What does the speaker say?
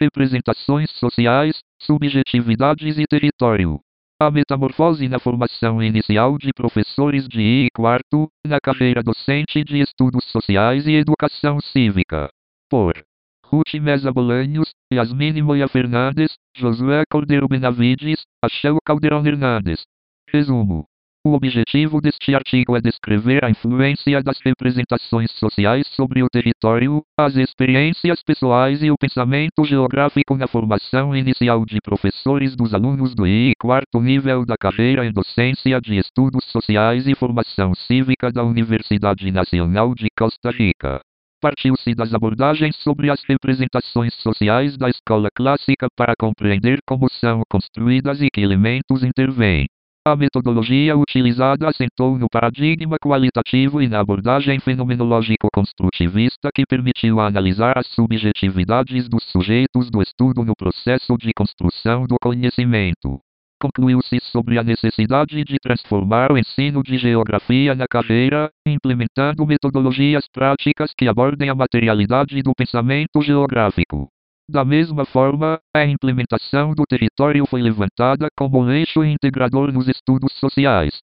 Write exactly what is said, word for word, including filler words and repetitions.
representações sociais, subjetividades e território. A metamorfose na formação inicial de professores de I e quarto, na carreira docente de Estudos Sociais e Educação Cívica. Por Ruth Meza Bolanhos, Yasmine Moya Fernandes, Josué Cordeiro Benavides, Axel Caldeirão Hernandes. Resumo. O objetivo deste artigo é descrever a influência das representações sociais sobre o território, as experiências pessoais e o pensamento geográfico na formação inicial de professores dos alunos do I e quarto nível da carreira em Docência de Estudos Sociais e Formação Cívica da Universidade Nacional de Costa Rica. Partiu-se das abordagens sobre as representações sociais da escola clássica para compreender como são construídas e que elementos intervêm. A metodologia utilizada assentou no paradigma qualitativo e na abordagem fenomenológico-construtivista que permitiu analisar as subjetividades dos sujeitos do estudo no processo de construção do conhecimento. Concluiu-se sobre a necessidade de transformar o ensino de geografia na carreira, implementando metodologias práticas que abordem a materialidade do pensamento geográfico. Da mesma forma, a implementação do território foi levantada como um eixo integrador nos estudos sociais.